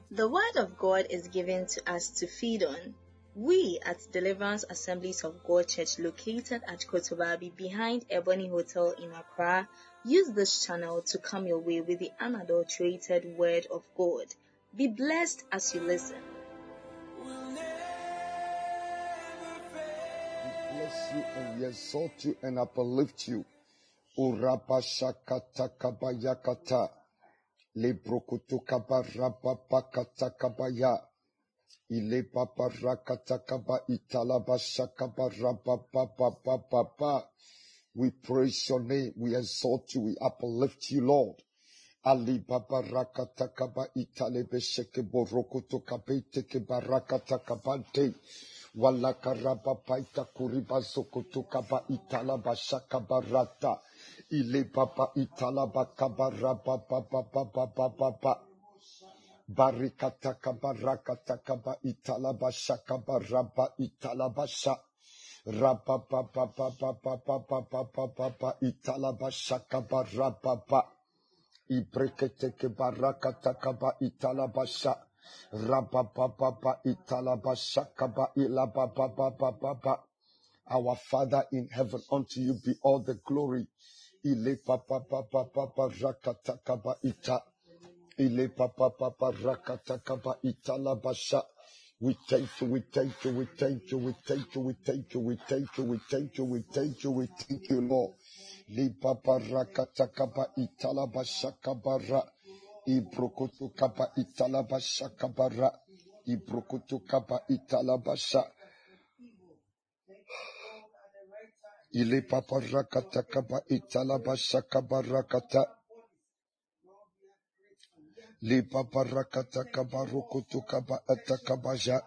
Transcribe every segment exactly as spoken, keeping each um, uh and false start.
The Word of God is given to us to feed on. We at Deliverance Assemblies of God Church, located at Kotobabi behind Ebony Hotel in Accra, use this channel to come your way with the unadulterated Word of God. Be blessed as you listen. We bless you and we exalt you and uplift you. Urabashakata kabayakata. Lebrokutu kabaraba pakata kabaya. Ile papa rakata kaba italabasha kabaraba papa papa pa. We praise your name, we exalt you, we uplift you, Lord. Ali baba rakata kaba italebesheke borokutu kabete ke barakata kabante. Wala karaba paita kuriba zokutu kaba italabasha kabarata. Ile baba italaba kabaraba papa papa papa papa. Barikata kabarakata kaba italabasha kabaraba italabasha. Rapa papa papa papa papa papa italabasha kabaraba pa. Ibrekete kebarakata kaba italabasha. Rapa papa papa italabasha kaba ilaba papa papa. Our Father in heaven, unto you be all the glory. Ile papa papa papa rakata kaba ita. Ile papa papa rakata kaba italabasha. We thank you, we thank you, we thank you, we thank you, we thank you, we thank you, we thank you, we thank you, we thank you, Lord. Li papa rakata kaba italabasha kabara. Ibrokutu kaba italabasha kabara. Ibrokutu kaba italabasha. Ile papa rakata kaba italabasha kabarakata. Li papa rakata kaba rukutu kaba atakabaja.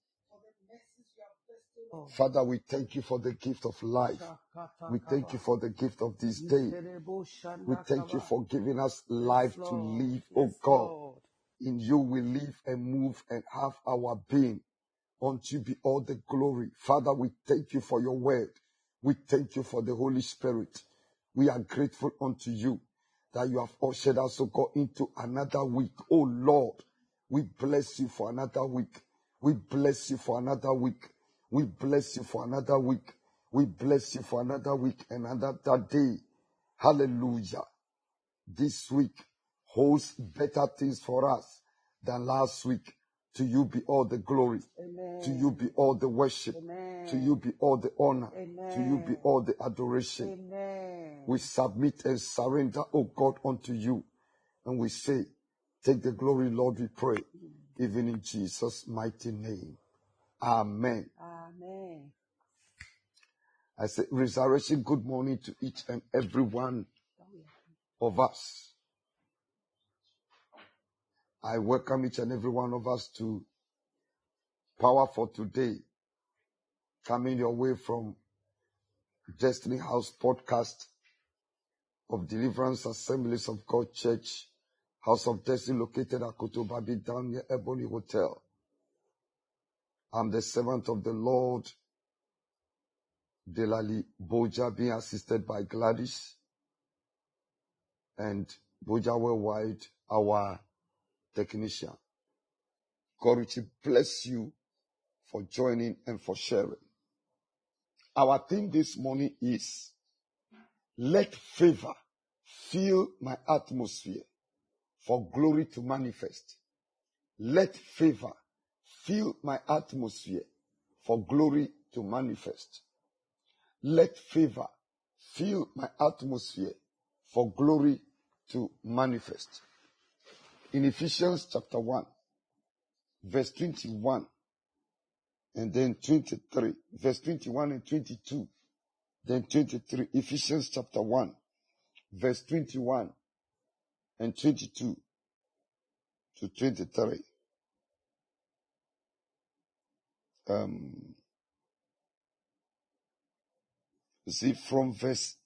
Father, we thank you for the gift of life. We thank you for the gift of this day. We thank you for giving us life to live, oh God. In you we live and move and have our being. Unto you be all the glory. Father, we thank you for your word. We thank you for the Holy Spirit. We are grateful unto you that you have ushered us, oh God, into another week. Oh Lord, we bless you for another week. We bless you for another week. We bless you for another week. We bless you for another week and another day. Hallelujah. This week holds better things for us than last week. To you be all the glory. Amen. To you be all the worship. Amen. To you be all the honor. Amen. To you be all the adoration. Amen. We submit and surrender, O God, unto you. And we say, take the glory, Lord, we pray. Even in Jesus' mighty name. Amen. Amen. I say, resurrection, good morning to each and every one of us. I welcome each and every one of us to Power for Today, coming your way from Destiny House podcast of Deliverance Assemblies of God Church, House of Destiny, located at Kotobabi down near Ebony Hotel. I'm the servant of the Lord, Delali Boja, being assisted by Gladys and Boja Worldwide, our technician. God will bless you for joining and for sharing. Our theme this morning is, let favor fill my atmosphere for glory to manifest. Let favor fill my atmosphere for glory to manifest. Let favor fill my atmosphere for glory to manifest. In Ephesians chapter one, verse twenty-one, and then twenty-three, verse twenty-one and twenty-two, then twenty-three, Ephesians chapter one, verse twenty-one and twenty-two to twenty-three. Um, see, from verse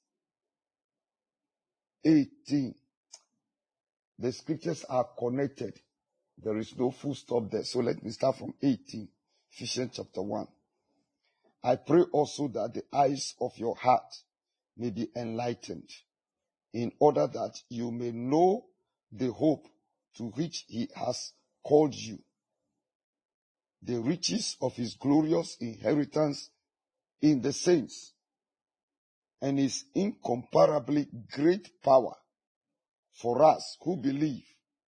eighteen, the scriptures are connected. There is no full stop there. So let me start from eighteen, Ephesians chapter one. I pray also that the eyes of your heart may be enlightened, in order that you may know the hope to which he has called you, the riches of his glorious inheritance in the saints, and his incomparably great power for us who believe.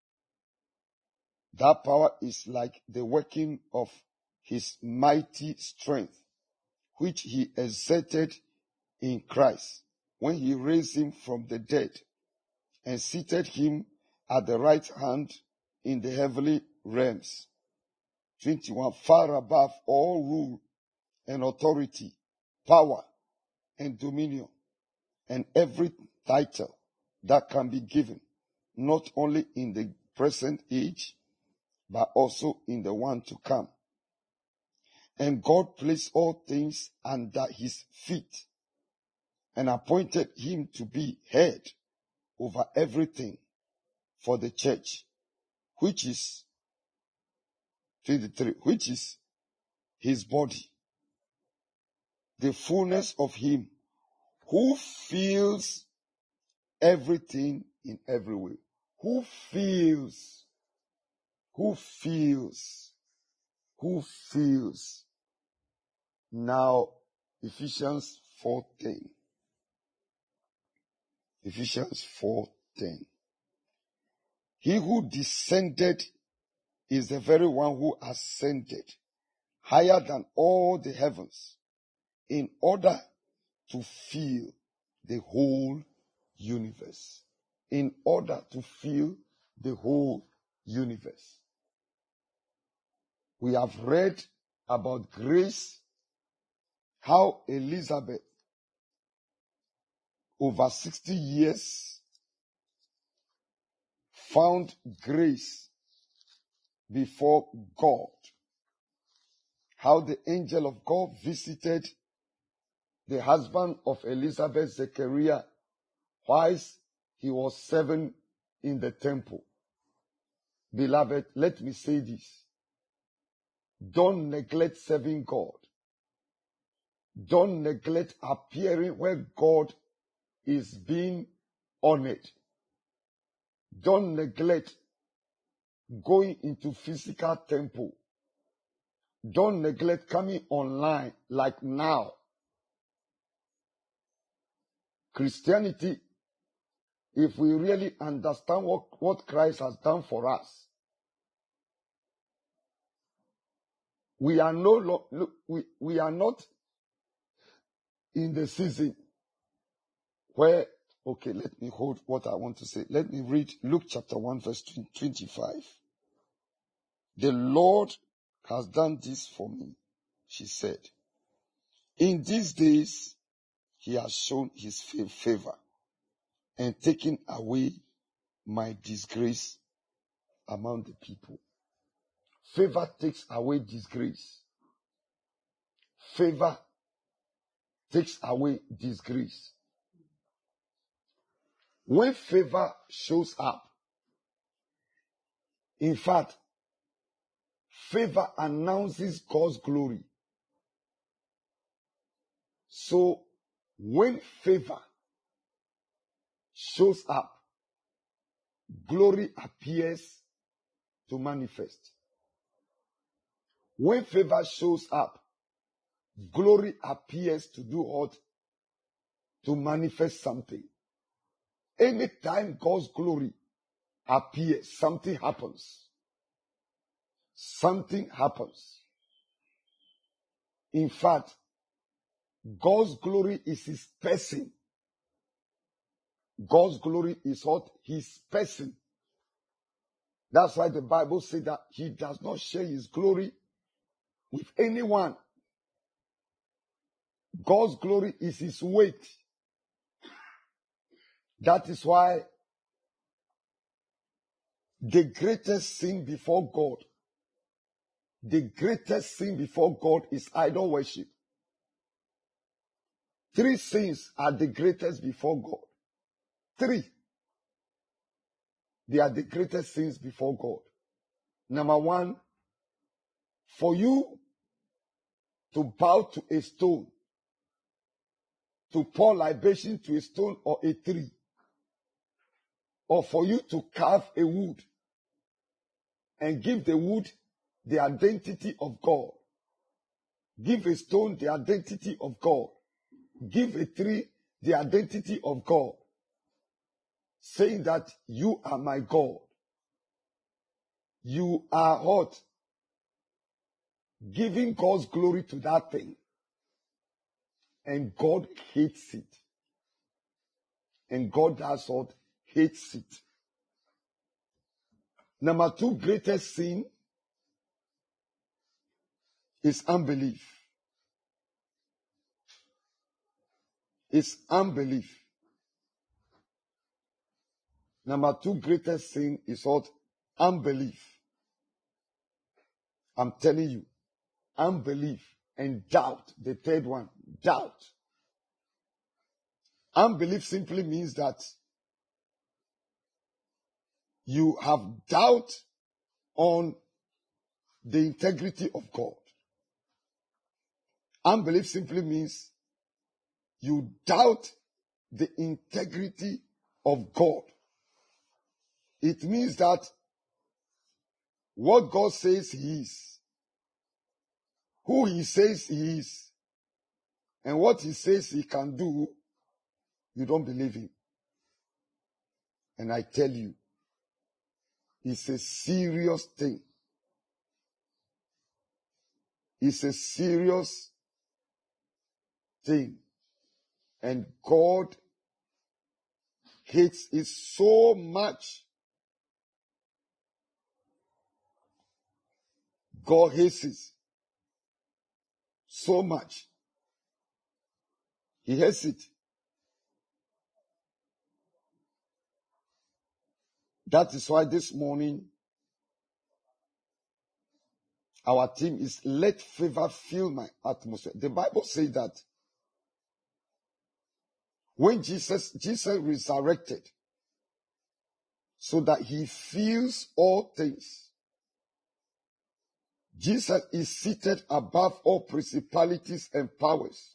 That power is like the working of his mighty strength, which he exerted in Christ when he raised him from the dead and seated him at the right hand in the heavenly realms. twenty-one. Far above all rule and authority, power and dominion, and every title that can be given, not only in the present age, but also in the one to come. And God placed all things under his feet and appointed him to be head over everything for the church, which is twenty-three, which is his body, the fullness of him who fills everything in every way. Who feels? Who feels? Who feels? Now, Ephesians four ten. Ephesians four ten. He who descended is the very one who ascended higher than all the heavens in order to fill the whole universe. In order to fill the whole universe. We have read about grace, how Elizabeth, over sixty years, found grace before God. How the angel of God visited the husband of Elizabeth, Zechariah, whilst he was serving in the temple. Beloved, let me say this. Don't neglect serving God. Don't neglect appearing where God is being honored. Don't neglect going into physical temple. Don't neglect coming online like now. Christianity, if we really understand what, what Christ has done for us, we are no lo- look, we, we are not in the season where, okay, let me hold what I want to say. Let me read Luke chapter one verse twenty-five. The Lord has done this for me, she said. In these days, he has shown his favor and taken away my disgrace among the people. Favor takes away disgrace. Favor takes away disgrace. When favor shows up, in fact, favor announces God's glory. So, when favor shows up, glory appears to manifest. When favor shows up, glory appears to do what? To manifest something. Anytime God's glory appears, something happens. Something happens. In fact, God's glory is his person. God's glory is what? His person. That's why the Bible says that he does not share his glory with anyone. God's glory is his weight. That is why the greatest sin before God, the greatest sin before God is idol worship. Three sins are the greatest before God. Three. They are the greatest sins before God. Number one, for you to bow to a stone, to pour libation to a stone or a tree, or for you to carve a wood and give the wood the identity of God. Give a stone the identity of God. Give a tree the identity of God. Saying that you are my God. You are what? Giving God's glory to that thing. And God hates it. And God does what? Hates it. Number two greatest sin is unbelief. Is unbelief. Number two greatest sin is what? Unbelief. I'm telling you. Unbelief and doubt. The third one. Doubt. Unbelief simply means that you have doubt on the integrity of God. Unbelief simply means you doubt the integrity of God. It means that what God says He is, who He says He is, and what He says He can do, you don't believe Him. And I tell you, it's a serious thing. It's a serious thing. And God hates it so much. God hates it so much. He hates it. That is why this morning our theme is let favor fill my atmosphere. The Bible says that when Jesus, Jesus resurrected so that He fills all things, Jesus is seated above all principalities and powers.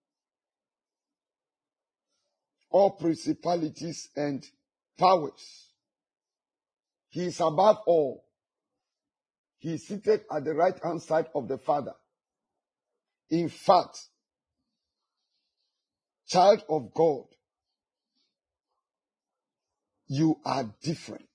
All principalities and powers. He is above all. He is seated at the right hand side of the Father. In fact, child of God, you are different.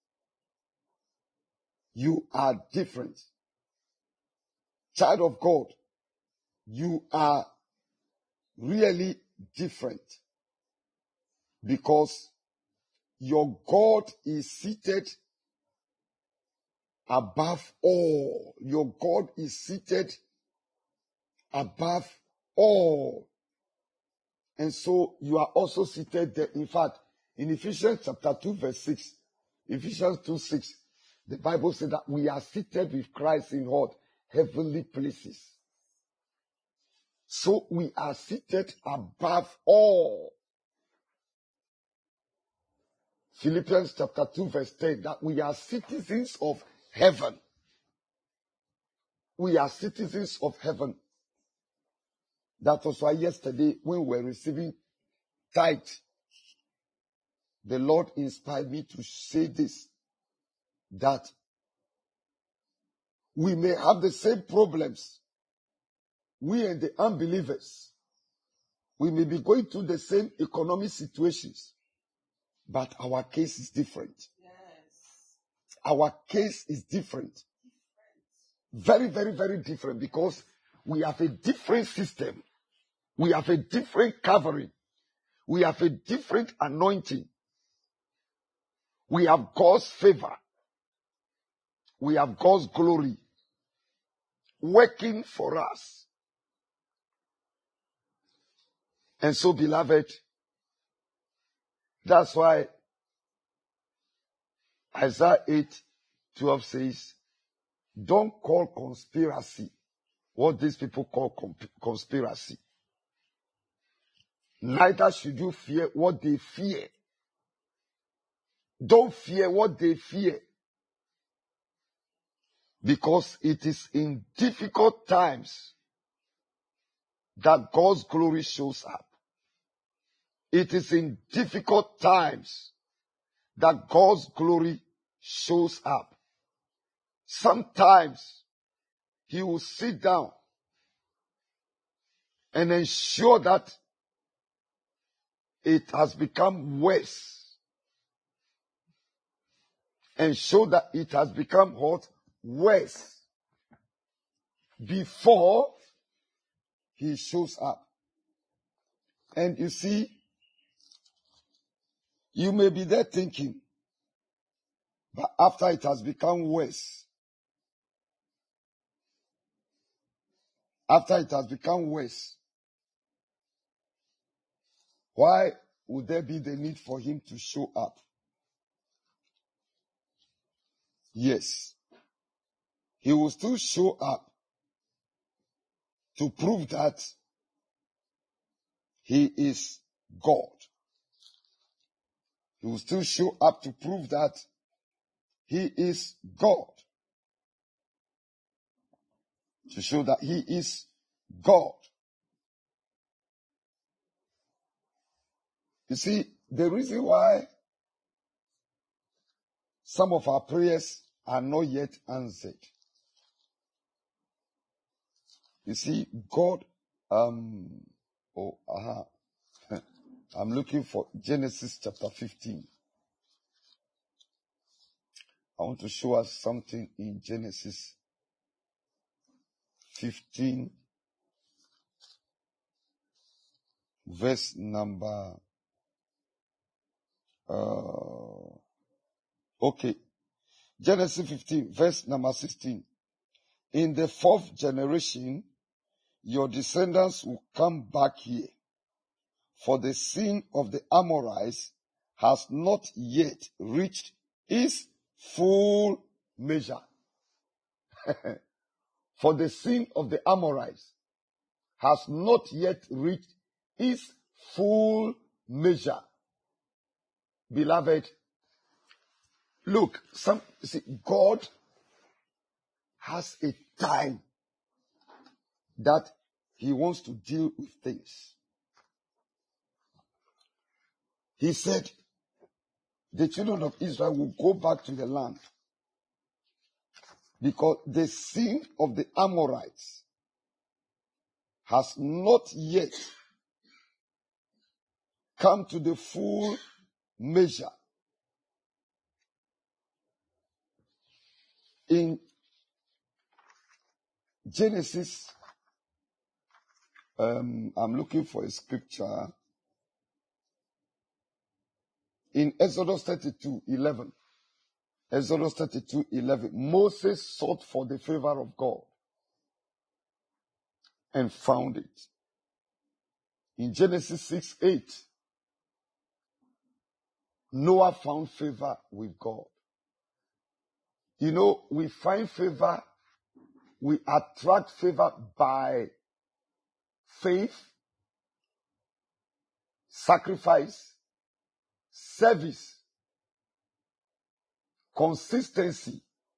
You are different. Child of God, you are really different. Because your God is seated above all. Your God is seated above all. And so you are also seated there. In fact, in Ephesians chapter two verse six, Ephesians two six, the Bible says that we are seated with Christ in what? Heavenly places. So we are seated above all. Philippians chapter two verse ten, that we are citizens of heaven. We are citizens of heaven. That was why yesterday when we were receiving tithe, the Lord inspired me to say this, that we may have the same problems. We and the unbelievers, we may be going through the same economic situations, but our case is different. Yes. Our case is different. Very, very, very different, because we have a different system. We have a different covering. We have a different anointing. We have God's favor. We have God's glory working for us. And so, beloved, that's why Isaiah eight twelve says, don't call conspiracy what these people call comp- conspiracy. Neither should you fear what they fear. Don't fear what they fear. Because it is in difficult times that God's glory shows up. It is in difficult times that God's glory shows up. Sometimes he will sit down and ensure that it has become worse. Ensure that it has become what? Worse. Before he shows up. And you see, you may be there thinking, but after it has become worse, after it has become worse, why would there be the need for him to show up? Yes, he will still show up to prove that he is God. He will still show up to prove that he is God. To show that he is God. You see, the reason why some of our prayers are not yet answered. You see, God, um, oh, aha. I'm looking for Genesis chapter fifteen. I want to show us something in Genesis fifteen, verse number, uh, okay. Genesis fifteen, verse number sixteen. In the fourth generation, your descendants will come back here, for the sin of the Amorites has not yet reached its full measure. For the sin of the Amorites has not yet reached its full measure. Beloved, look, some see, God has a time that he wants to deal with things. He said the children of Israel will go back to the land because the sin of the Amorites has not yet come to the full measure. In Genesis, um, I'm looking for a scripture. In Exodus thirty-two eleven, Exodus thirty-two eleven, Moses sought for the favor of God and found it. In Genesis six eight, Noah found favor with God. You know, we find favor, we attract favor by faith, sacrifice, service, consistency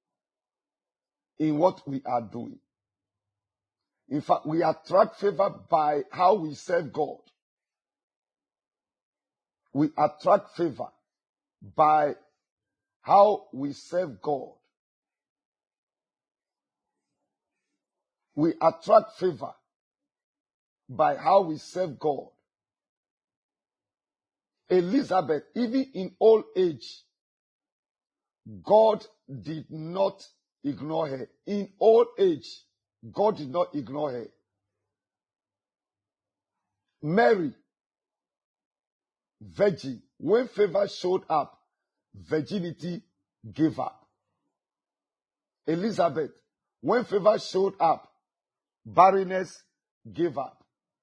in what we are doing. In fact, we attract favor by how we serve God. We attract favor by how we serve God. We attract favor by how we serve God. Elizabeth, even in old age, God did not ignore her. In old age, God did not ignore her. Mary, virgin, when favor showed up, virginity gave up. Elizabeth, when favor showed up, barrenness gave up.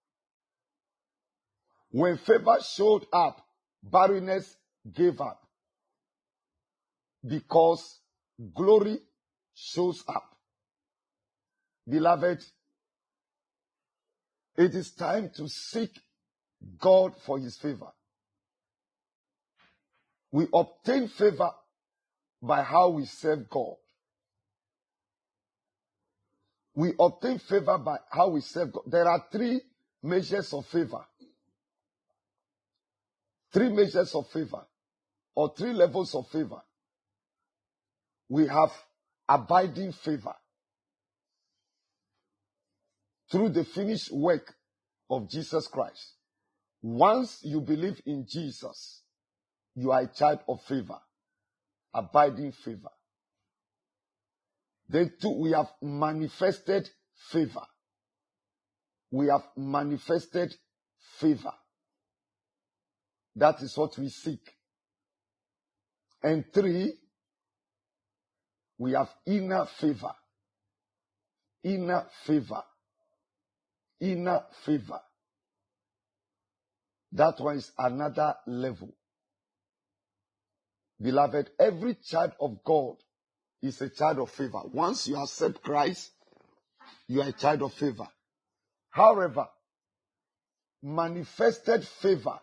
When favor showed up, barrenness gave up. Because glory shows up. Beloved, it is time to seek God for his favor. We obtain favor by how we serve God. We obtain favor by how we serve God. There are three measures of favor. Three measures of favor. Or three levels of favor. We have abiding favor through the finished work of Jesus Christ. Once you believe in Jesus, you are a child of favor, abiding favor. Then two, we have manifested favor. We have manifested favor. That is what we seek. And three, we have inner favor. Inner favor. Inner favor. That one is another level. Beloved, every child of God is a child of favor. Once you accept Christ, you are a child of favor. However, manifested favor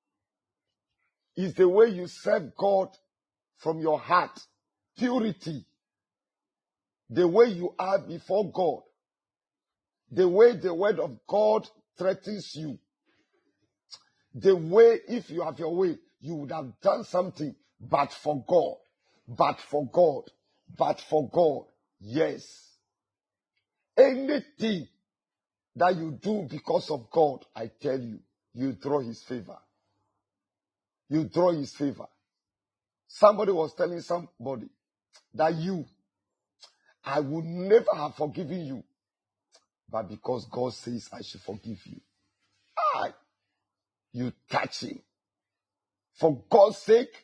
is the way you serve God from your heart. Purity. The way you are before God. The way the word of God threatens you. The way, if you have your way, you would have done something, but for God. But for God. But for God. Yes. Anything that you do because of God, I tell you, you draw his favor. You draw his favor. Somebody was telling somebody that you, I would never have forgiven you. But because God says I should forgive you, I, you touch him. For God's sake,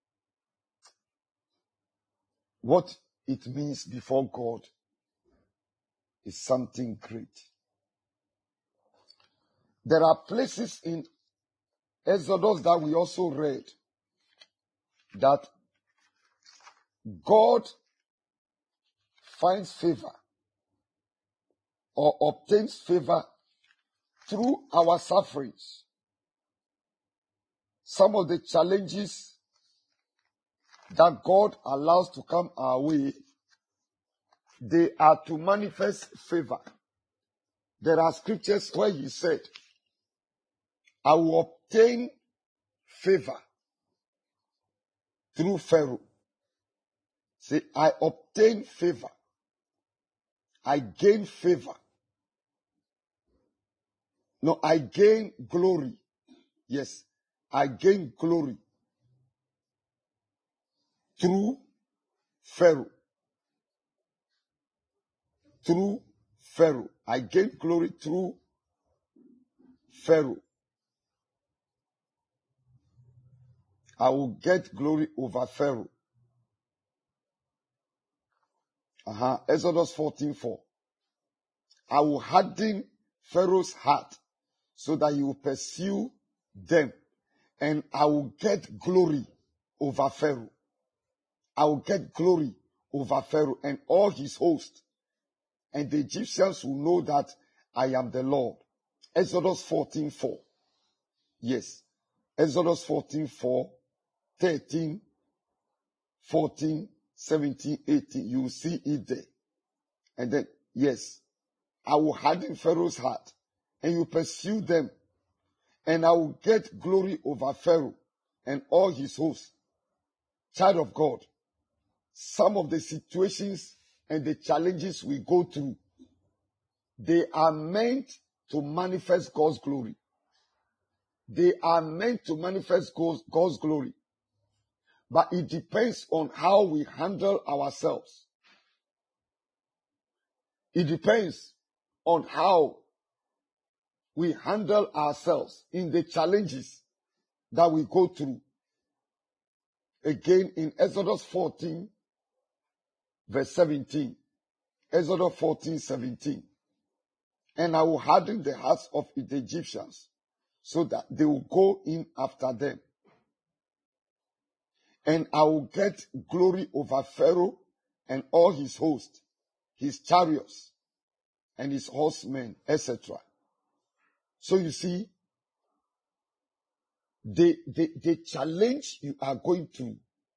what it means before God is something great. There are places in Exodus that we also read that God finds favor or obtains favor through our sufferings. Some of the challenges that God allows to come our way, they are to manifest favor. There are scriptures where he said, I will obtain favor through Pharaoh. Say, I obtain favor. I gain favor. No, I gain glory. Yes, I gain glory through Pharaoh. Through Pharaoh. I gain glory through Pharaoh. I will get glory over Pharaoh. Uh-huh. Exodus fourteen four. I will harden Pharaoh's heart so that he will pursue them, and I will get glory over Pharaoh. I will get glory over Pharaoh and all his host, and the Egyptians will know that I am the Lord. Exodus fourteen four. Yes. Exodus fourteen four, thirteen, fourteen, seventeen, eighteen. You will see it there. And then, yes, I will harden Pharaoh's heart, and you pursue them, and I will get glory over Pharaoh and all his hosts. Child of God, some of the situations and the challenges we go through, they are meant to manifest God's glory. They are meant to manifest God's, God's glory. But it depends on how we handle ourselves. It depends on how we handle ourselves in the challenges that we go through. Again, in Exodus fourteen, verse seventeen. Exodus fourteen, seventeen. And I will harden the hearts of the Egyptians so that they will go in after them. And I will get glory over Pharaoh and all his host, his chariots, and his horsemen, et cetera. So you see, the, the, the challenge you are going through,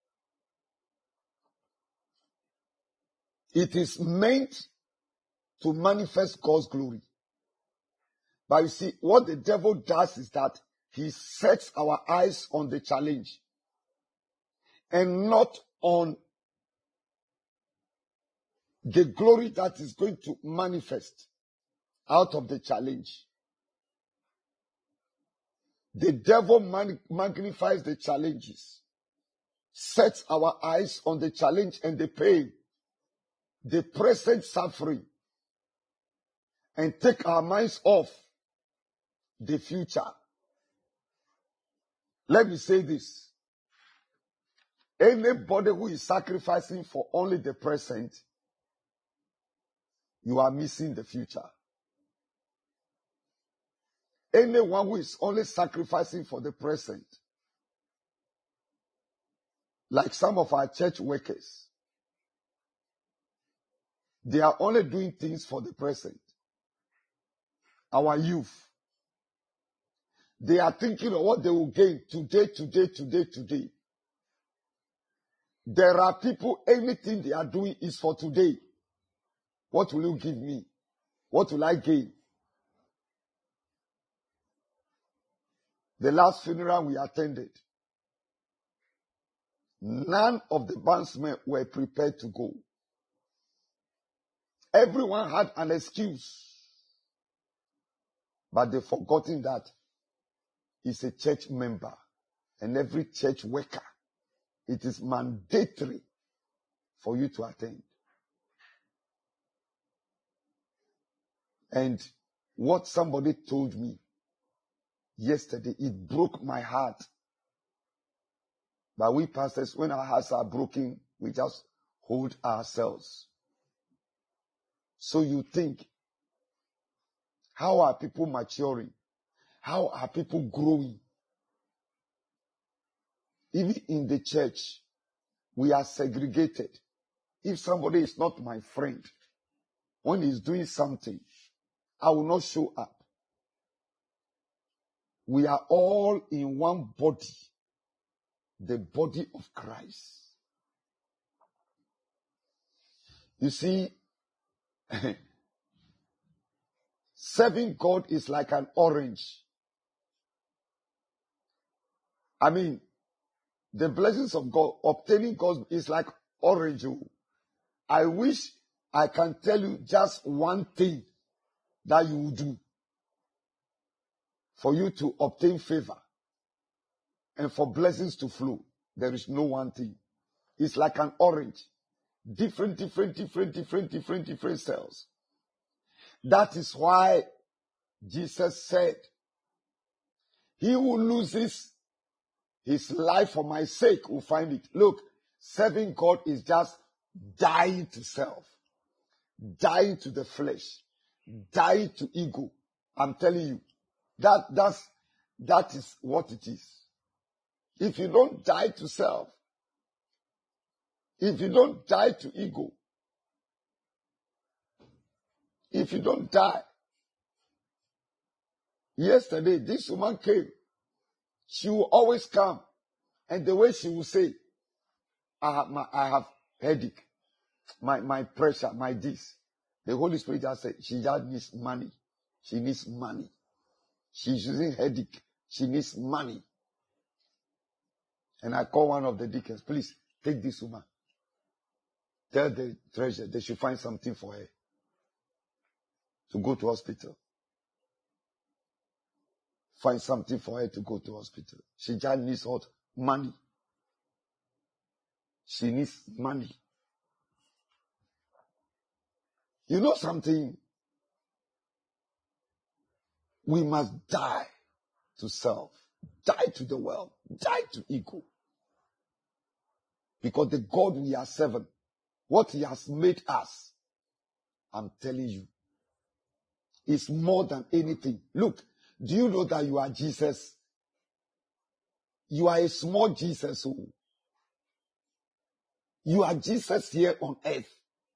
it is meant to manifest God's glory. But you see, what the devil does is that he sets our eyes on the challenge and not on the glory that is going to manifest out of the challenge. The devil man- magnifies the challenges, sets our eyes on the challenge and the pain, the present suffering, and take our minds off the future. Let me say this. Anybody who is sacrificing for only the present, you are missing the future. Anyone who is only sacrificing for the present, like some of our church workers, they are only doing things for the present. Our youth, they are thinking of what they will gain today, today, today, today. There are people, anything they are doing is for today. What will you give me? What will I gain? The last funeral we attended, none of the bandsmen were prepared to go. Everyone had an excuse, but they've forgotten that he's a church member and every church worker, it is mandatory for you to attend. And what somebody told me yesterday, it broke my heart. But we pastors, when our hearts are broken, we just hold ourselves. So you think, how are people maturing? How are people growing? Even in the church, we are segregated. If somebody is not my friend, when he's doing something, I will not show up. We are all in one body, the body of Christ. You see, serving God is like an orange. I mean, the blessings of God, obtaining God is like orange. I wish I can tell you just one thing that you will do for you to obtain favor and for blessings to flow. There is no one thing. It's like an orange. Different, different, different, different, different, different cells. That is why Jesus said, he who loses his life for my sake will find it. Look, serving God is just dying to self, dying to the flesh, dying to ego. I'm telling you, that, that's, that is what it is. If you don't die to self, if you don't die to ego, if you don't die. Yesterday, this woman came. She will always come. And the way she will say, I have, my, I have headache, my, my pressure, my this. The Holy Spirit just said, she just needs money. She needs money. She's using headache. She needs money. And I call one of the deacons, please take this woman. Tell the treasurer they should find something for her to go to hospital. Find something for her to go to hospital. She just needs what? Money. She needs money. You know something? We must die to self. Die to the world. Die to ego. Because the God we are serving, what he has made us, I'm telling you, is more than anything. Look, do you know that you are Jesus? You are a small Jesus. Oh. You are Jesus here on earth.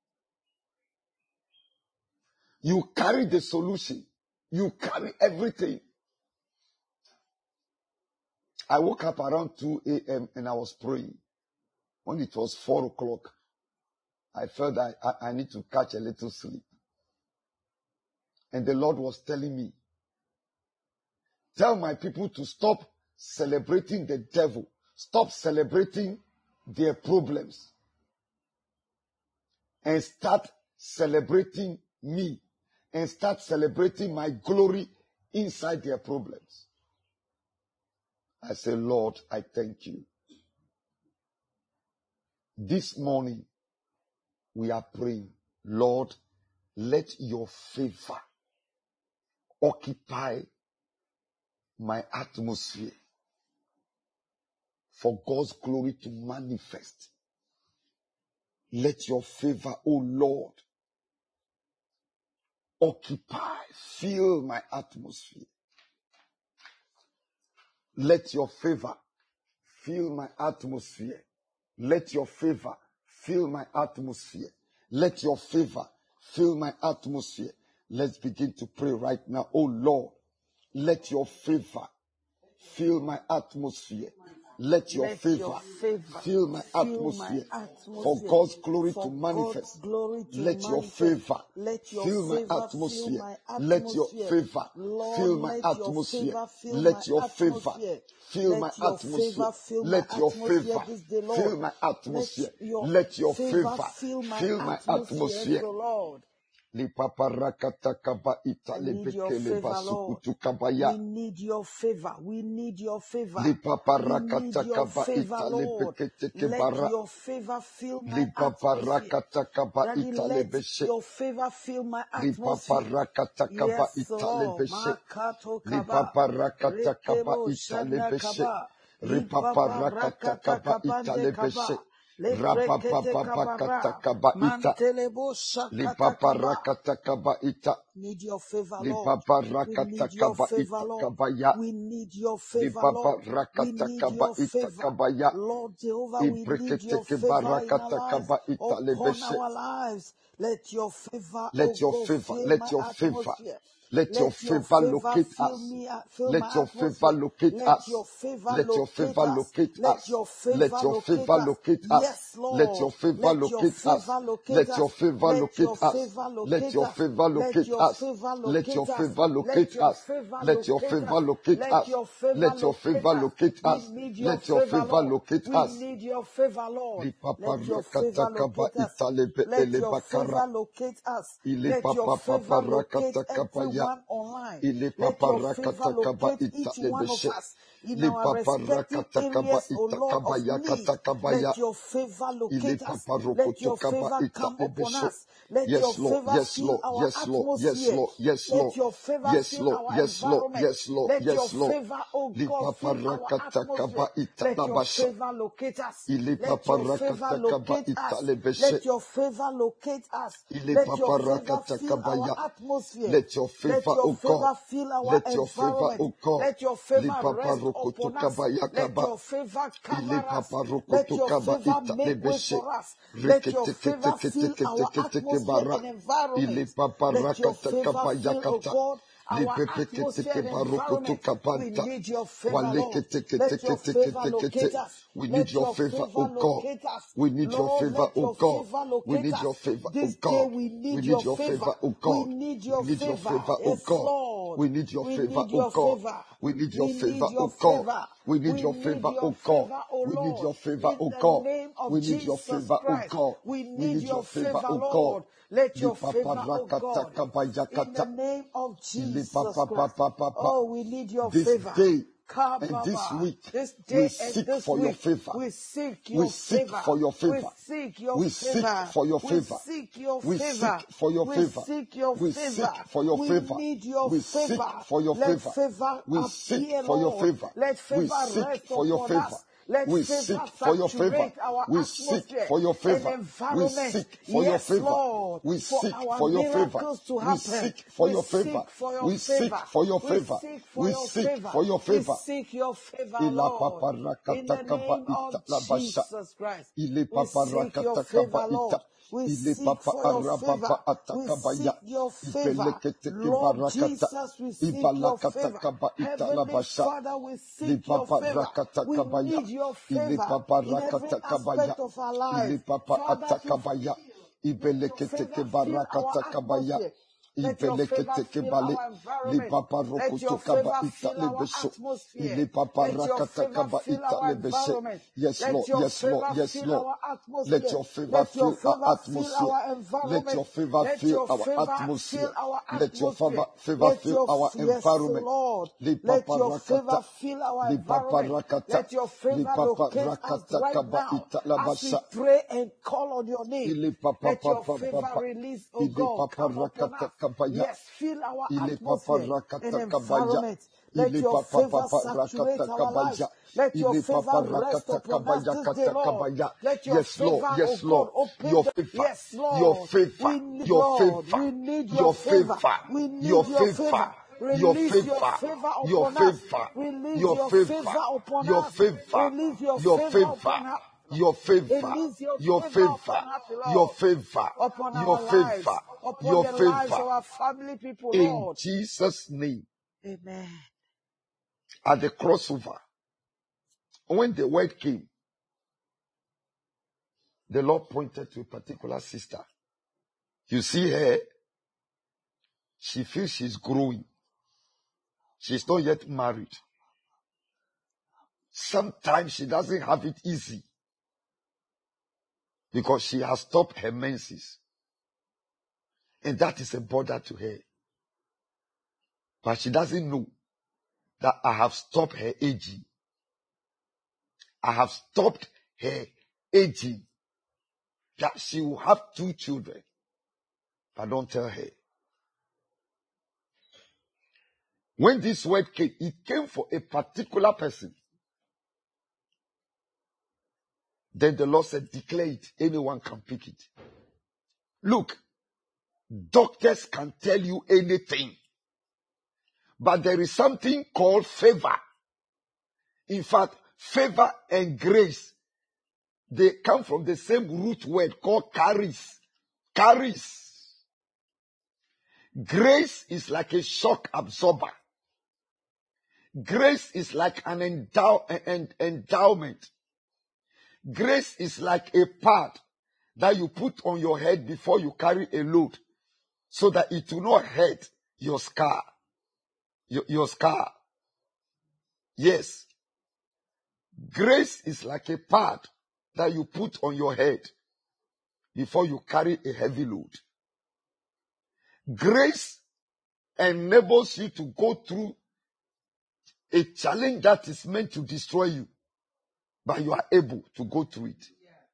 You carry the solution. You carry everything. I woke up around two a.m. and I was praying. When it was four o'clock, I felt that I, I need to catch a little sleep. And the Lord was telling me, tell my people to stop celebrating the devil. Stop celebrating their problems. And start celebrating me and start celebrating my glory inside their problems. I say, Lord, I thank you. This morning, we are praying, Lord, let your favor occupy my atmosphere for God's glory to manifest. Let your favor, oh Lord, occupy, fill my atmosphere. Let your favor fill my atmosphere. Let your favor fill my atmosphere. Let your favor fill my atmosphere. Let's begin to pray right now. Oh Lord, let your favor fill my atmosphere. Let your, Let favor, your favor fill my fill atmosphere, my atmosphere for God's glory for to manifest. Glory to Let manifest. Your favor Let your fill favor my atmosphere. My atmosphere. Let your favor Lord, fill my atmosphere. Let your favor fill my atmosphere. Let your favor fill my atmosphere. Let your favor fill my atmosphere. We need your favor, Lord. We need your favor. We need your favor. We need your favor, Lord. Let your favor fill my atmosphere. Daddy, let your favor fill my atmosphere. Yes, Lord. Makato kaba. Rekebo shana kaba. Ripapa rakata kabande kaba. Need your favor, Lord. We need your favor, Lord. We need your favor, Lord. We need your favor, Lord Jehovah. We need your favor in our lives, upon our lives. Let your favor, let your favor, let your favor. Let, let your favor locate us. Me, let your favor locate us. Let your favor locate us. Let your favor locate us. Let your favor locate us. Let your favor locate us. Let your favor locate us. Let your favor locate us. Let your favor locate us. Let your favor locate us. Let your favor locate us. We need your favor, Lord. Let your favor locate us. Let your favor locate us. Let your favor locate everyone online. Let your favor locate each one of us in our respective areas, O Lord of need. Let your favor locate us. Let your favor come upon us. Let your favor fill our atmosphere. Let your favor fill our environment. Let your favor, O God, fill our atmosphere. Let your favor locate us. Let your favor locate us. Let your favor locate us. Let your favor fill our atmosphere. Let your favor, O God, fill our environment. Let your favor rest upon us. Let your favor cover us. Let your favor make way for us. Let your favor fill our atmosphere and environment. Let your favor fill, O God, our atmosphere and environment. We need your favor, Lord. Let your favor locate us. We need your favor, O God. We need your favor, O God. We need your favor, O God. We need your favor, O God. We need your favor, O God. We need your favor, O God. We need your favor, O God. We need your favor, O God. We need your favor, O God. We need your favor, O God. We need your favor, O God. Let your favor, O God, in the name of Jesus Christ. Oh, we need your favor. This day and this week, this day we seek this for week, your favor. We seek your we seek favor. For your favor. We seek your we favor. Seek for your favor. We seek your we favor. Seek for your we favor. Seek your we favor. Seek for your we favor. Need your we favor. Seek for your Let favor. favor we seek for your favor. Let favor we seek for your favor. Us. Let we seek for your favor. We seek for your favor. We seek for your favor. We seek for your favor. We seek for your favor. We seek for your favor. We seek for your favor. We seek your favor, Lord. In the name of Jesus Christ. We seek your favor, Lord. We seek for your favor. We seek your favor. Lord Jesus, we seek your favor. Heavenly Father, we seek your favor. We need your favor in every aspect of our lives. Father, let your favor fill our atmosphere. Let your favor Ibelekete fill kebale. our Le environment. papa Let rokoto your kaba favor ita fill our lebeso. atmosphere. Ile papa Let your rakata favor kaba fill ita our lebese. environment. Yes, Let Lord. your Yes, Lord. favor Yes, fill Lord. our Let atmosphere. your favor Let your fill our favor fill atmosphere. our Let environment. your favor Let fill your our favor atmosphere. fill our Let your atmosphere. favor, favor Let fill your our f- yes, environment. Lord. Le Let papa your rakata. favor fill our Le papa environment. rakata. Let your Le favor papa locate us rakata right kaba now ita as we labasa. pray and call on your name. Ile papa Let your papa favor papa. release, oh Ile God, papa come upon rakata us. kabaya. Yes, fill our Ile papa atmosphere and rakata kabaya. environment. Let Ile your papa favor papa saturate rakata our lives. kabaya. Let your Ile favor papa rest rakata upon us kabaya this day, kata Lord. kabaya. Let your Yes, Lord. favor, Yes, oh God, Lord. open Your the favor. yes, Your Lord. favor. We need, Your Lord. favor. We need your Your favor. favor. We Your need your favor. favor. Your Release your favor. favor Your upon us. favor. Release Your your favor. favor upon Your us. favor. Release your Your favor favor. upon us. Your favor. Release your Your favor favor. upon us, Your Lord. favor. Upon Your our lives. favor. Upon Your the lives favor. of our family people, In Lord. Jesus' name. Amen. At the crossover, when the word came, the Lord pointed to a particular sister. You see her, she feels she's growing. She's not yet married. Sometimes she doesn't have it easy because she has stopped her menses. And that is a bother to her. But she doesn't know that I have stopped her aging. I have stopped her aging. That she will have two children. But don't tell her. When this word came, it came for a particular person. Then the Lord said, declare it. Anyone can pick it. Look, doctors can tell you anything. But there is something called favor. In fact, favor and grace, they come from the same root word called charis. Charis. Grace is like a shock absorber. Grace is like an endow, an endowment. Grace is like a pad that you put on your head before you carry a load so that it will not hurt your scar. Your, your scar. Yes. Grace is like a pad that you put on your head before you carry a heavy load. Grace enables you to go through a challenge that is meant to destroy you, but you are able to go through it.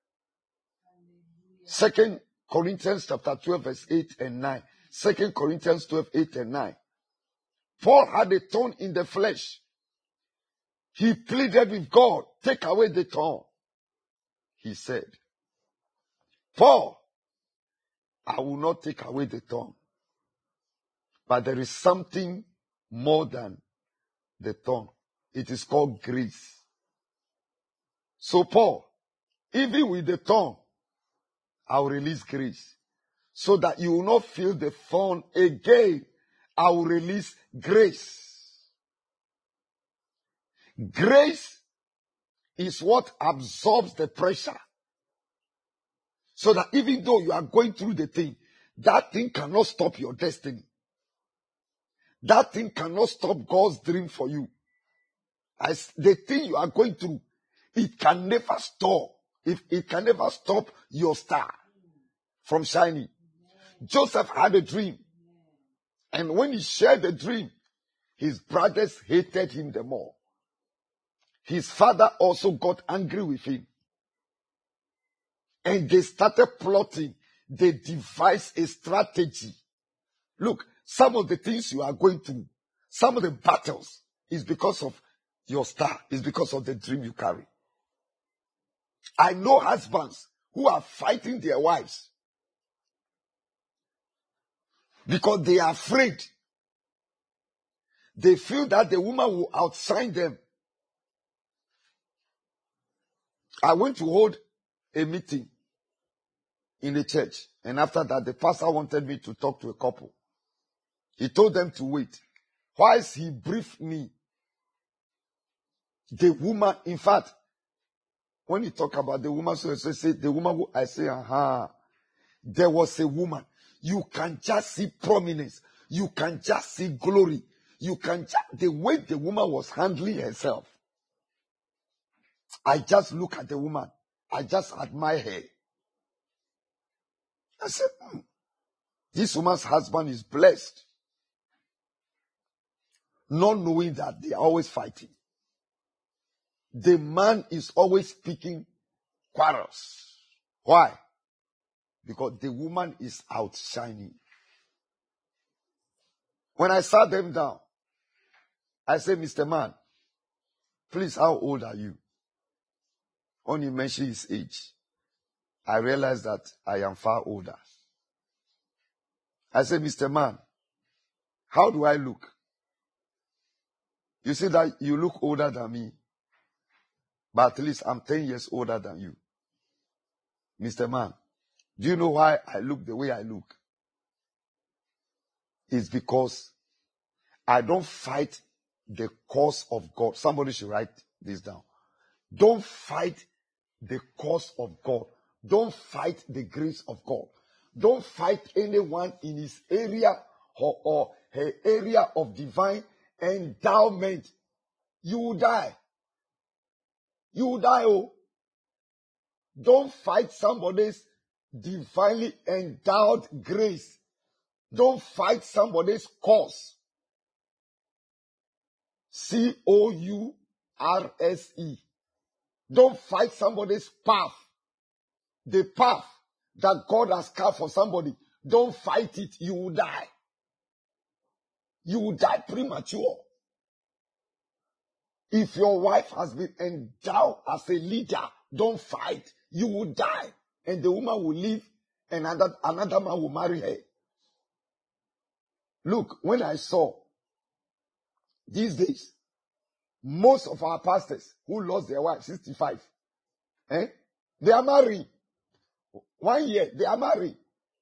Second Corinthians chapter twelve verse eight and nine. Second Corinthians twelve, eight and nine. Paul had a thorn in the flesh. He pleaded with God, take away the thorn. He said, Paul, I will not take away the thorn. But there is something more than the thorn. It is called grace. So Paul, even with the thorn, I will release grace. So that you will not feel the thorn again. I will release grace. Grace is what absorbs the pressure. So that even though you are going through the thing, that thing cannot stop your destiny. That thing cannot stop God's dream for you. As the thing you are going through, it can never stop. If it can never stop your star from shining. Joseph had a dream. And when he shared the dream, his brothers hated him the more. His father also got angry with him. And they started plotting. They devised a strategy. Look, some of the things you are going through, some of the battles is because of your star, is because of the dream you carry. I know husbands who are fighting their wives because they are afraid. They feel that the woman will outshine them. I went to hold a meeting in the church, and after that, the pastor wanted me to talk to a couple. He told them to wait. Whilst he briefed me, the woman, in fact, when he talk about the woman, so I say, the woman, I say, aha, there was a woman. You can just see prominence. You can just see glory. You can just, the way the woman was handling herself. I just look at the woman. I just admire her. I said, hmm, this woman's husband is blessed. Not knowing that they are always fighting. The man is always speaking quarrels. Why? Because the woman is outshining. When I sat them down, I said, Mister Man, please, how old are you? When he mentioned his age, I realized that I am far older. I said, Mister Man, how do I look? You see that you look older than me, but at least I'm ten years older than you. Mister Man, do you know why I look the way I look? It's because I don't fight the cause of God. Somebody should write this down. Don't fight the cause of God. Don't fight the grace of God. Don't fight anyone in his area or, or her area of divine endowment. You will die. You will die, oh. Don't fight somebody's divinely endowed grace. Don't fight somebody's cause. C O U R S E. Don't fight somebody's path. The path that God has carved for somebody. Don't fight it. You will die. You will die premature. If your wife has been endowed as a leader, don't fight. You will die. And the woman will leave and another, another man will marry her. Look, when I saw these days, most of our pastors who lost their wife, sixty-five, eh, they are married. One year, they are married.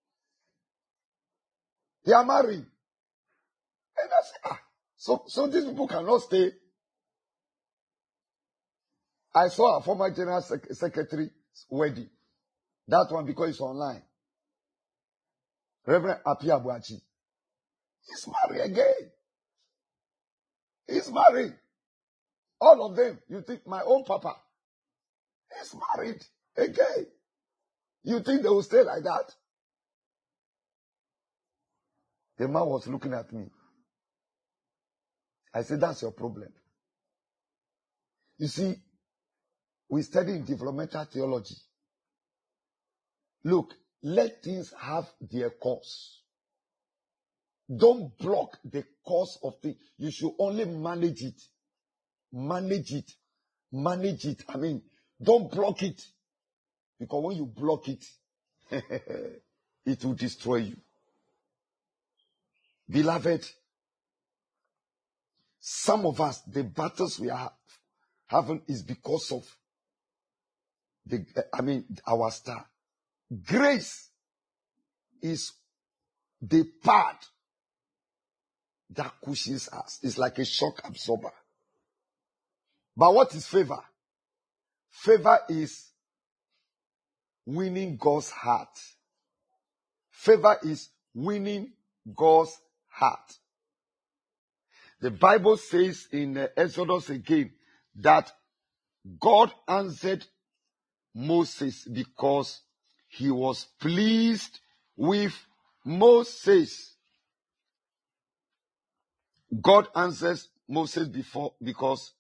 They are married. And I said, ah, so, so these people cannot stay. I saw a former general sec- secretary's wedding. That one because it's online. Reverend Apia Buachi. He's married again. He's married. All of them. You think my own papa. He's married again. You think they will stay like that? The man was looking at me. I said, that's your problem. You see, we study in developmental theology. Look, let things have their course. Don't block the course of things. You should only manage it. Manage it. Manage it. I mean, don't block it. Because when you block it, it will destroy you. Beloved, some of us, the battles we are having is because of the, I mean, our star. Grace is the part that cushions us. It's like a shock absorber. But what is favor? Favor is winning God's heart. Favor is winning God's heart. The Bible says in uh, Exodus again that God answered Moses because he was pleased with Moses. God answers Moses before because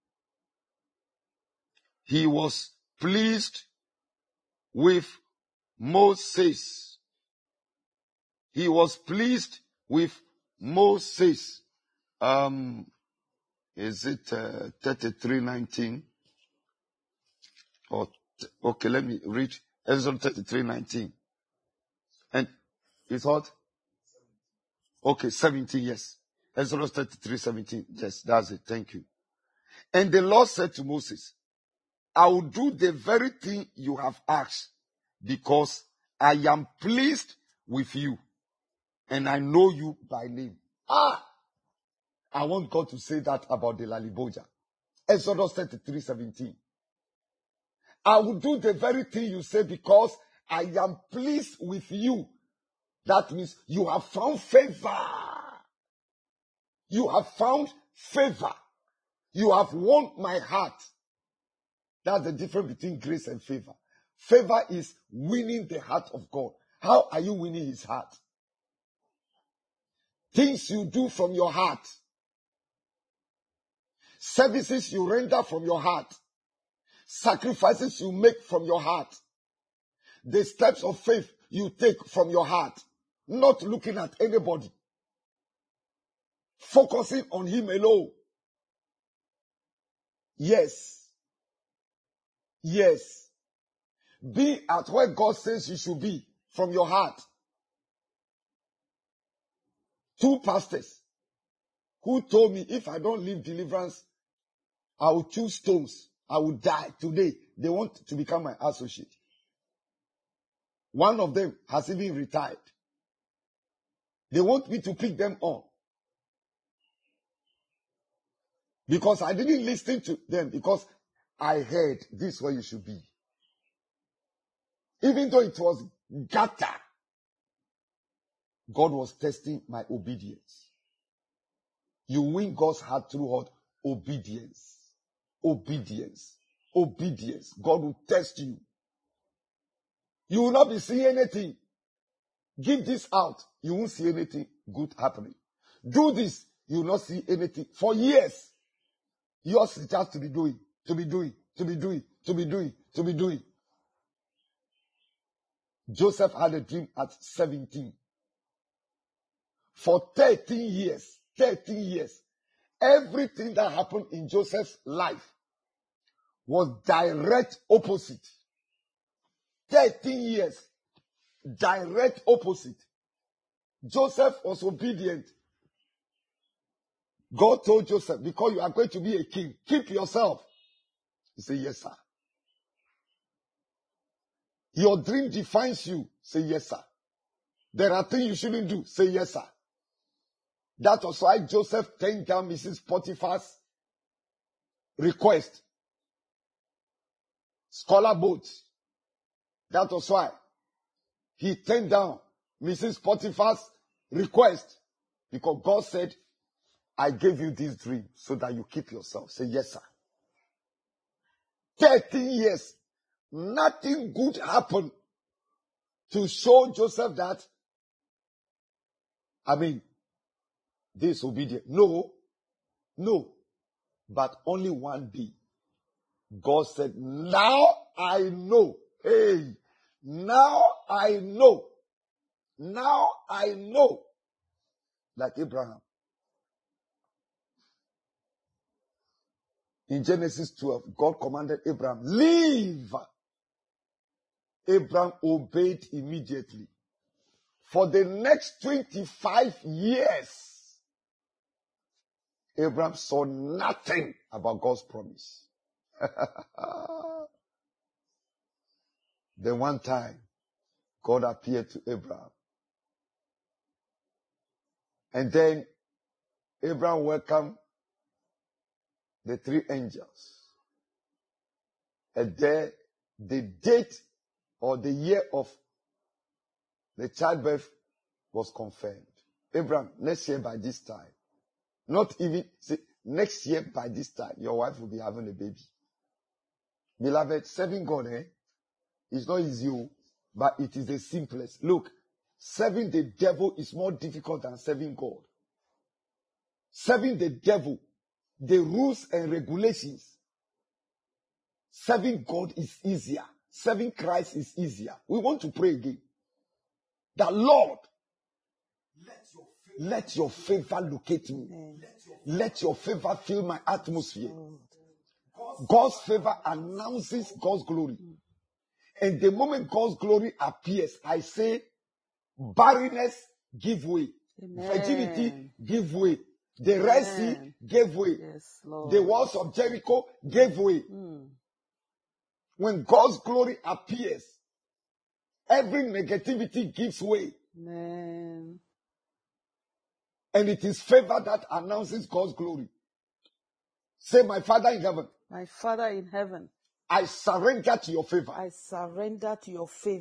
he was pleased with Moses. He was pleased with Moses. Um, is it uh, thirty-three nineteen? Or t- okay, let me read Exodus thirty-three nineteen. And it's what? Okay, seventeen, yes. Exodus thirty-three seventeen. Yes, that's it. Thank you. And the Lord said to Moses, I will do the very thing you have asked because I am pleased with you and I know you by name. Ah! I want God to say that about the Laliboja. Exodus thirty-three seventeen. I will do the very thing you say because I am pleased with you That means you have found favor. You have found favor. You have won my heart. That's the difference between grace and favor. Favor is winning the heart of God. How are you winning his heart? Things you do from your heart. Services you render from your heart. Sacrifices you make from your heart. The steps of faith you take from your heart. Not looking at anybody. Focusing on him alone. Yes. Yes. Be at where God says you should be from your heart. Two pastors who told me if I don't leave deliverance, I will choose stones. I will die today. They want to become my associate. One of them has even retired. They want me to pick them on. Because I didn't listen to them, because I heard this is where you should be. Even though it was gutter, God was testing my obedience. You win God's heart through what? Obedience. Obedience. Obedience. God will test you. You will not be seeing anything. Give this out. You won't see anything good happening. Do this. You will not see anything. For years, yours is just to be doing, to be doing, to be doing, to be doing, to be doing. Joseph had a dream at seventeen. For thirteen years, thirteen years, everything that happened in Joseph's life was direct opposite. thirteen years, direct opposite. Joseph was obedient. God told Joseph, because you are going to be a king, keep yourself. He said, yes, sir. Your dream defines you. Say, yes, sir. There are things you shouldn't do. Say, yes, sir. That was why Joseph turned down Missus Potiphar's request. Scholar boats. That was why he turned down Missus Potiphar's request. Because God said, I gave you this dream so that you keep yourself. Say, yes, sir. thirteen years. Nothing good happened to show Joseph that, I mean, disobedient. No, no. But only one day, God said, now I know. Hey, now I know. Now I know. Like Abraham. In Genesis twelve, God commanded Abraham, leave. Abraham obeyed immediately. For the next twenty-five years, Abraham saw nothing about God's promise. Then one time, God appeared to Abraham. And then Abraham welcomed the three angels. And there, the date or the year of the childbirth was confirmed. Abraham, next year by this time, not even, see, next year by this time, your wife will be having a baby. Beloved, serving God, eh? It's not easy, but it is the simplest. Look, serving the devil is more difficult than serving God. Serving the devil, the rules and regulations. Serving God is easier. Serving Christ is easier. We want to pray again. That Lord, let your favor locate me. Let your favor fill my atmosphere. God's favor announces God's glory. And the moment God's glory appears, I say, barrenness give way. Amen. Virginity give way. The Red Sea gave way. Yes, the walls of Jericho gave way. Mm. When God's glory appears, every negativity gives way. Amen. And it is favor that announces God's glory. Say, my Father in heaven. My Father in heaven. I surrender to your favor. I surrender to your favor.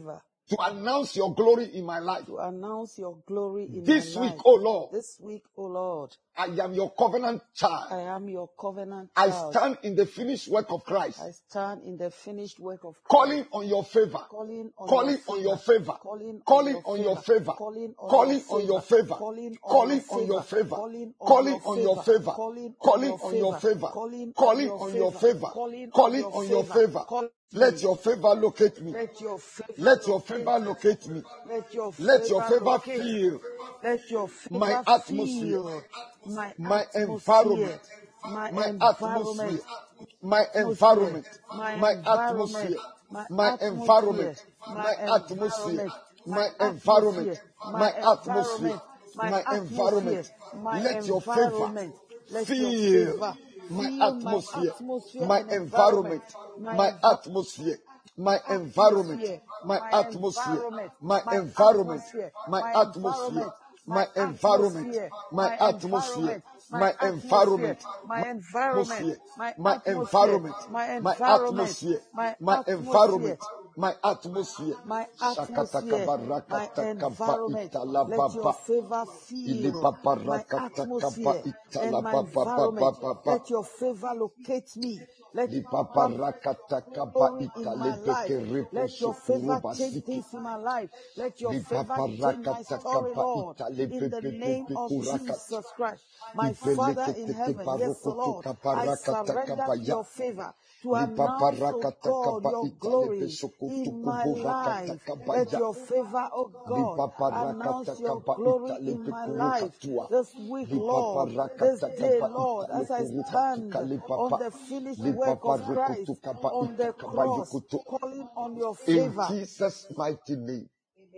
to announce your glory in my life. to announce your glory in This my week, life. oh Lord, This week, oh Lord, I am your covenant I child. am your covenant I child. stand in the finished work of Christ, I stand in the finished work of Christ. calling on your favor, Calling on calling your on your favor. favor, Calling on calling your on your favor. favor, Calling on calling your on your favor. favor, Calling on calling your on your favor. favor, Calling on calling your on your favor. favor, Calling on calling your on your favor. favor, Calling on calling your on your favor. favor, Calling on calling your on your favor. favor. Call Let me. your favor locate me. Let your favor Let your locate favor me. locate me. Let your Let your favor favor locate me. fill Let your my favor atmosphere, fill my my atmosphere, environment, my my environment, atmosphere, my atmosphere, environment, my my environment, atmosphere, my my environment, atmosphere, my my atmosphere, environment, my my environment, atmosphere, my my atmosphere, environment, my my environment. atmosphere, my Let your favor environment. Let your fill favor my fill my atmosphere, atmosphere my and environment, environment, my my environment. atmosphere, my environment, Atmosphere, my my atmosphere, environment, my my environment, atmosphere, my my atmosphere, environment, my my environment, atmosphere, my my atmosphere, environment, my my atmosphere, environment, my my environment, atmosphere, my my atmosphere, environment, my my environment, atmosphere, my my atmosphere, environment, my atmosphere. my Shakataka atmosphere, my barakataka ba environment. itala Let your baba. favor Ili fill baba my rakataka ba atmosphere itala and my baba baba environment. baba. Let your favor locate me. Let Li your baba favor rakataka ba glory in itale my life. beke repo Let your favor sukuruba change siki. things in my life. Let your Li favor baba change my rakataka story, ba Lord. itale In the bebe name bebe of kurakat. Jesus Christ, my Father in Ibeleketeke heaven, yes, baroko Lord, tuka I barakataka surrender ba to ya. your favor to Li baba announce, oh rakataka God, ba your itale glory besoko in tuku my life. burakataka ba Let ya. your favor, oh God, announce Lipaparakataka your ba glory itale in my life bekurukatua. this week, Lord, this Lipaparakataka day, ba Lord, itale as I kurukatuka stand on lipapa. the finished work of Christ Lipaparukutuka ba on the itaka ba cross, yukutu. calling on your In favor. Jesus' mighty name.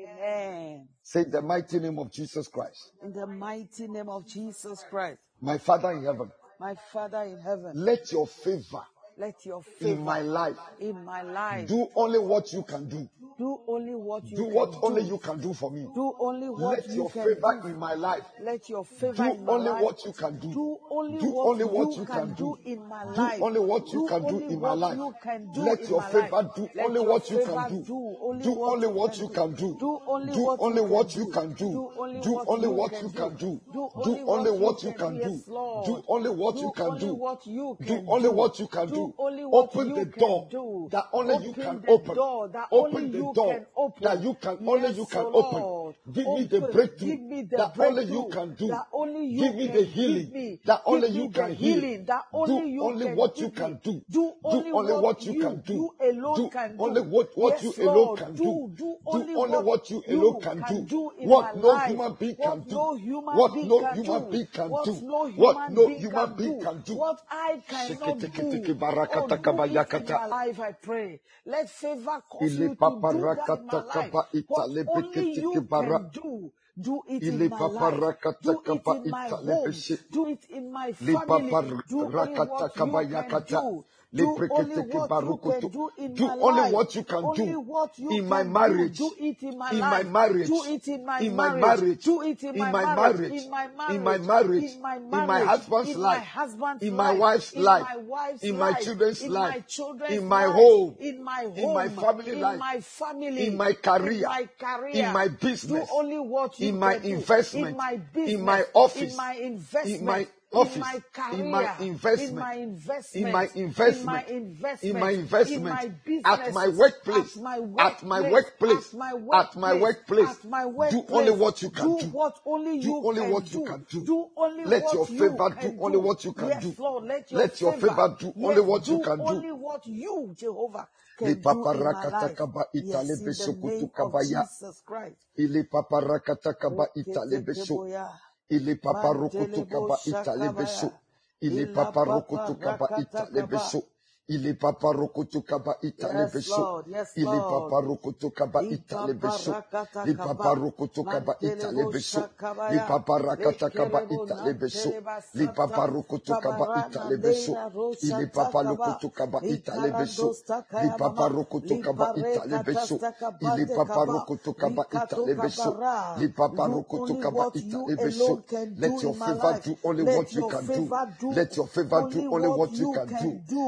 Amen. Say the mighty name of Jesus Christ. In the mighty name of Jesus Christ, My Father in heaven, my Father in heaven, let your favor let your in my favor life in my life do only what you can do. do only what you Do can what only do. you can do for me. Do only what Let you your can favor do. in my life Let your favor do in my only life what you can do. do only Do what only what you you can can do do. in my Do life. only what you Do can do only in my what life. you can do Let in your my life. favor do Let only your what you can favor do. do only Do what only you what can you do. can do. Do only Do what only you what can you do. can do. Do only Do what only you what can you do. can do. Do Do only only what what you you can can do. do. Yes, Lord. Do only what Do you can only do. what you Do can only do. what you can Do do. only what Open the you can door do. that only you Open can the open. door that only Open the you door can open. that you can only Yes, you can oh open. Lord. Give me the Open. breakthrough Give me the that only you breakthrough can do. that only you Give me can the give healing me. that Give only me you the can heal. healing that Do only you only can what you give can me. do. Do Do only only what what you you, can do. you alone Do can only do. what, what you Yes, alone Lord. can do. Do do Do only only what what you alone you can can do. do in my What no life. human being What can do. no human What being no can human do. being can What do. no What human no being human can being do. can do. What I cannot Sheketeketeke do. Oh, barakata do it in kabayakata. my life, I pray. Let favor cause Ile you to do that in my paparakata life. kaba What only italebeketeke you bara. can do. Do it Ile in my life. paparakata Do it kaba in my home. italebeshe. Do it in my Le family. Do only paparakata what you can kabayakata. do. Le Do only preketeke what you can barukoto. do in Do my only life. what you can Only do what you in my can do. marriage. Do it in my In my life. marriage. Do it in my In my marriage. marriage. Do it in In my my marriage. marriage. In my In my marriage. marriage. In my In my marriage. husband's In my life. husband's In my life. wife's In life. my wife's In my life. children's In life. my children's In my life. home. In my home. In my family In life. my family. In my In career. my career. In my Do business. only what you In my can do. In investment. my business. In my In office. my In investment. my In office. my In my career. In investment. my In my investment. In my investment. investment. In my In investment. my At my businesses. workplace. At my At my workplace. workplace. At my At my workplace. workplace. At my Do only workplace. what you can Do do. what only Do you only can what you do. can do. Do only Let your what you favor do can only do. what you can Yes, do. Lord, let your Let your favor. favor do only Yes, what you do can do. only what you, Jehovah, Le can do in my paparakata life. kaba Yes, in italebe the sokutu name of kabaya. Jesus Christ. Ile paparakata kaba italebe so. Reketekeboya. Ile paparukutu Mandelebo kaba italebe so. shakabaya. Ile Ila papa paparukutu kaba italebe rakatakaba. so. Ile paparukutu kaba italebe Yes, so. Lord. Yes, Ile Lord. paparukutu kaba italebe so. Le Ipaparakatakaba. paparukutu kaba Mantelebo italebe so. Le shakabaya. paparakata kaba Lekerebo italebe so. nanteleba Le sata. paparukutu kaba Kabara italebe so. nandeira Ile roshatakaba. paparukutu kaba italebe so. Likarandos Li takaya papa mama. rokoto kaba italebeso. Ili Liparekatastakabate papa kaba. rokoto kaba Likato italebeso. kabara. Li papa Do rokoto only kaba what you italebeso. alone can Let do your in my favor life. do only Let what you your can do. favor do Let your favor do only only what what you you can do. can do. Let your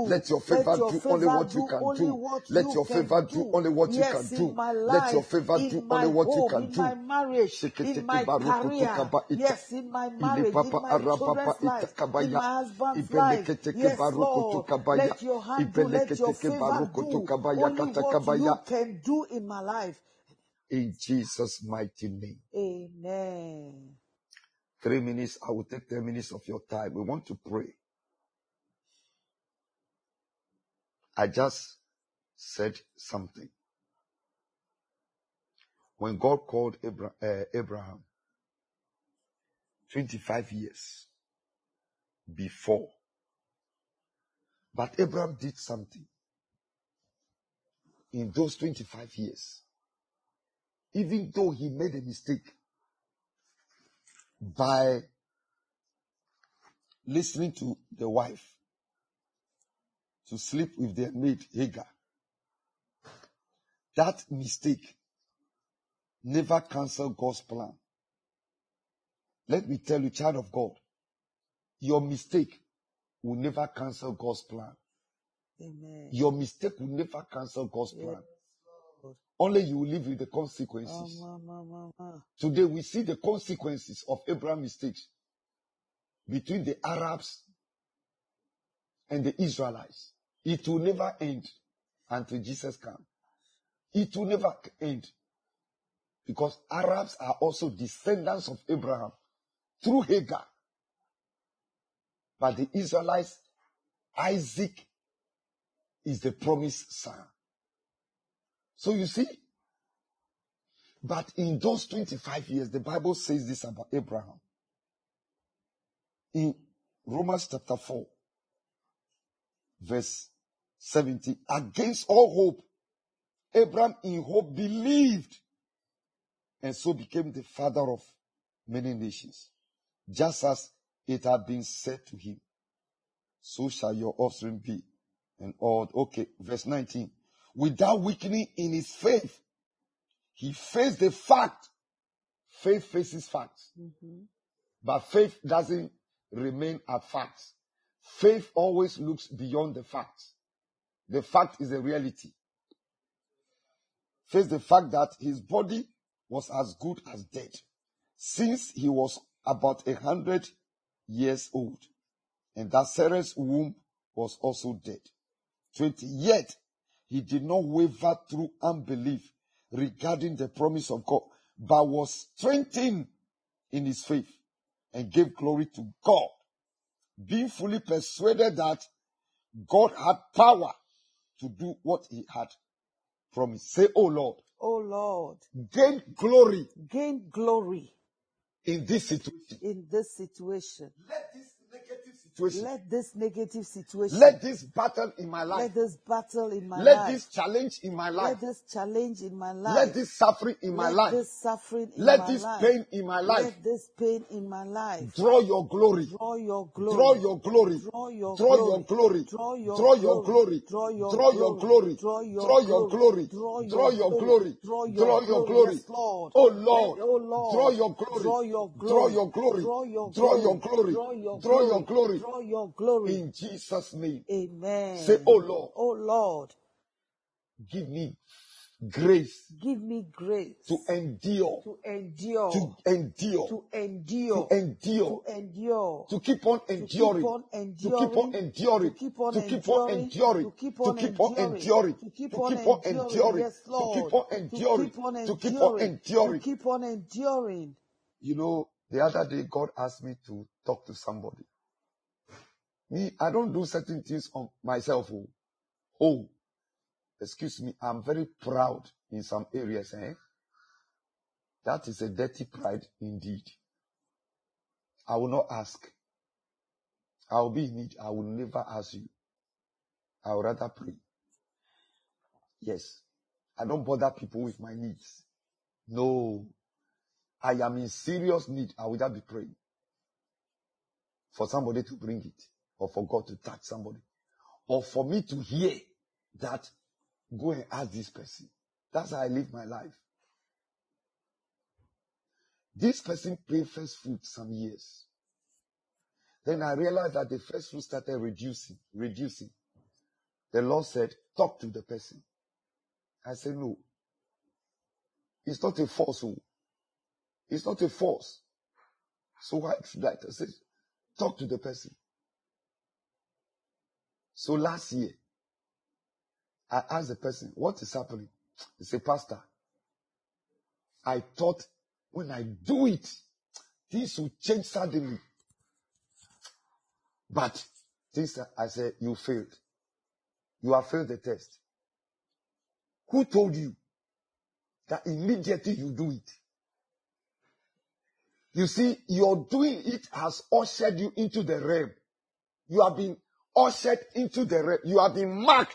favor your do only favor what you do can only do. what Let you your can favor do do. only what you can Yes, in do. my Let your life, favor do in my only what you home, can in do. my marriage, in Sheketeke my barukutu career. kaba ita. Yes, in my Ili marriage, in papa my arapapa children's ita life, in kabaya. my husband's life. Ibeleketeke Yes, barukutu Lord, kabaya. let your hand do, let your Ibeleketeke favor barukutu do kabaya only kata what kabaya. you can do in my life. In Jesus' mighty name. Amen. Three minutes, I will take ten minutes of your time. We want to pray. I just said something. When God called Abra- uh, Abraham, twenty-five years before. But Abraham did something in those twenty-five years. Even though he made a mistake by listening to the wife to sleep with their maid Hagar, that mistake never canceled God's plan. Let me tell you, child of God, your mistake will never cancel God's plan. Amen. Your mistake will never cancel God's Yes, plan. Lord. Only you will live with the Oh, consequences. ma, ma, ma, ma. Today we see the consequences of Abraham's mistakes between the Arabs and the Israelites. It will never end until Jesus comes. It will never end because Arabs are also descendants of Abraham through Hagar. But the Israelites, Isaac is the promised son. So you see, but in those twenty-five years, the Bible says this about Abraham. In Romans chapter four, verse seventy, against all hope, Abraham in hope believed, and so became the father of many nations. Just as it had been said to him, so shall your offspring be. And all, okay, verse nineteen. Without weakening in his faith, he faced the fact. Faith faces facts. Mhm. But faith doesn't remain at facts. Faith always looks beyond the facts. The fact is a reality. Face the fact that his body was as good as dead since he was about a hundred years old, and that Sarah's womb was also dead. twenty. Yet he did not waver through unbelief regarding the promise of God, but was strengthened in his faith and gave glory to God, being fully persuaded that God had power to do what he had promised. Say, oh Lord, Oh Lord, gain glory gain glory in this situation. in this situation. Let this negative situation, Let this negative situation, let this battle in my life, let this battle in my let life, this challenge in my life, let this challenge in my life, let this suffering in my let life, this suffering in let my this life, pain in my life, let this pain in my life draw your glory, draw your glory, draw your glory, draw your draw your glory, glory, draw your draw your glory, glory, draw your draw your glory, glory, draw your draw your glory, glory, draw draw your your glory, glory, draw your draw your glory. glory. Yes, Lord. Oh Let, Lord, oh draw Lord, your glory, draw your draw glory, your glory, draw your draw your glory, glory, draw your draw your glory, glory draw your glory. in Jesus' name. Amen. Say, oh Lord, Oh Lord, give me grace give me grace to endure, to endure, to endure, to to endure, endure, to endure, to keep on to keep enduring, on to keep on enduring, to enduring, keep on to keep on enduring, enduring, to keep to on keep on enduring, enduring, to keep to on keep on enduring. enduring, Yes, to Lord. keep on To enduring, keep on to keep on enduring, to enduring. keep on enduring. You know, the other day God asked me to talk to somebody. Me, I don't do certain things on myself. Oh, oh, excuse me, I'm very proud in some areas. Eh? That is a dirty pride indeed. I will not ask. I will be in need. I will never ask you. I would rather pray. Yes. I don't bother people with my needs. No. I am in serious need. I will just be praying for somebody to bring it, or for God to touch somebody, or for me to hear that go and ask this person. That's how I live my life. This person paid first fruit some years. Then I realized that the first fruit started reducing, reducing. The Lord said, talk to the person. I said, no. It's not a force. It's not a force. So why should I? I said, talk to the person. So last year, I asked the person, what is happening? He said, Pastor, I thought when I do it, things will change suddenly. But things, I said, you failed. You have failed the test. Who told you that immediately you do it? You see, your doing it has ushered you into the realm. You have been ushered into the realm. You have been marked.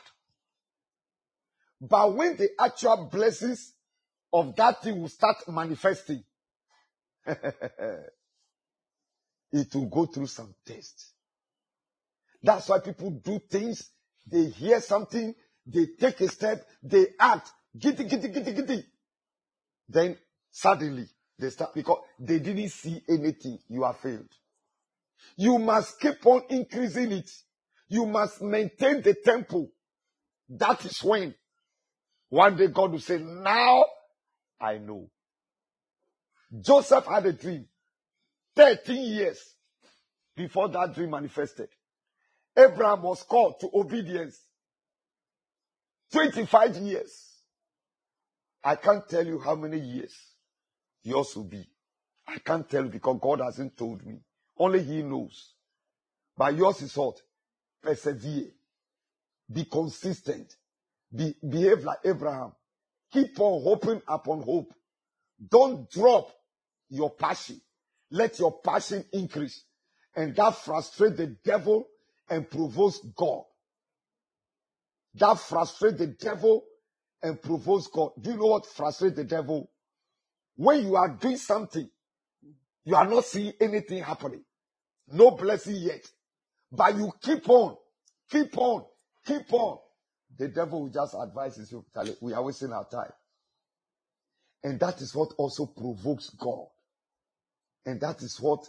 But when the actual blessings of that thing will start manifesting, it will go through some tests. That's why people do things. They hear something, they take a step, they act, giddy, giddy, giddy, giddy. Then suddenly they start, because they didn't see anything. You have failed. You must keep on increasing it. You must maintain the tempo. That is when one day God will say, now I know. Joseph had a dream thirteen years before that dream manifested. Abraham was called to obedience twenty-five years. I can't tell you how many years yours will be. I can't tell you because God hasn't told me. Only He knows. But yours is what? Persevere. Be consistent. Be, behave like Abraham. Keep on hoping upon hope. Don't drop your passion. Let your passion increase. And that frustrates the devil and provokes God. That frustrates the devil and provokes God. Do you know what frustrates the devil? When you are doing something, you are not seeing anything happening. No blessing yet. But you keep on, keep on, keep on. The devil will just advise you, we are wasting our time. And that is what also provokes God. And that is what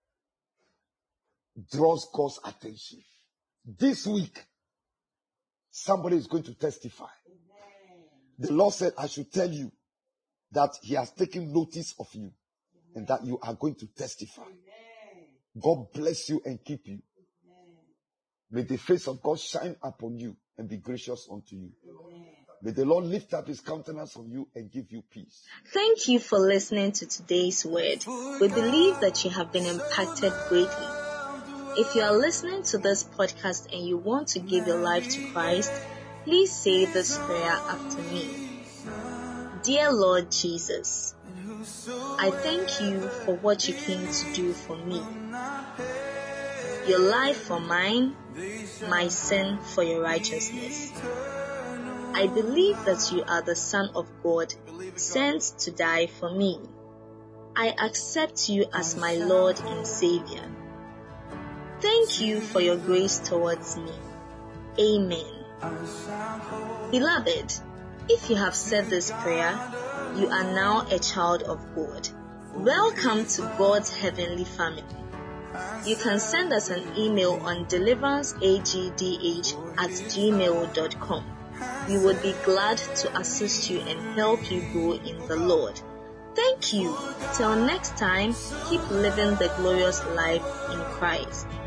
draws God's attention. This week, somebody is going to testify. Amen. The Lord said, I should tell you that He has taken notice of you. Amen. And that you are going to testify. Amen. God bless you and keep you. Amen. May the face of God shine upon you and be gracious unto you. Amen. May the Lord lift up His countenance on you and give you peace. Thank you for listening to today's word. We believe that you have been impacted greatly. If you are listening to this podcast and you want to give your life to Christ, please say this prayer after me. Dear Lord Jesus, I thank you for what you came to do for me. Your life for mine, my sin for your righteousness. I believe that you are the Son of God, sent to die for me. I accept you as my Lord and Savior. Thank you for your grace towards me. Amen. Beloved, if you have said this prayer, you are now a child of God. Welcome to God's heavenly family. You can send us an email on deliveranceagdh at gmail dot com. We would be glad to assist you and help you grow in the Lord. Thank you. Till next time, keep living the glorious life in Christ.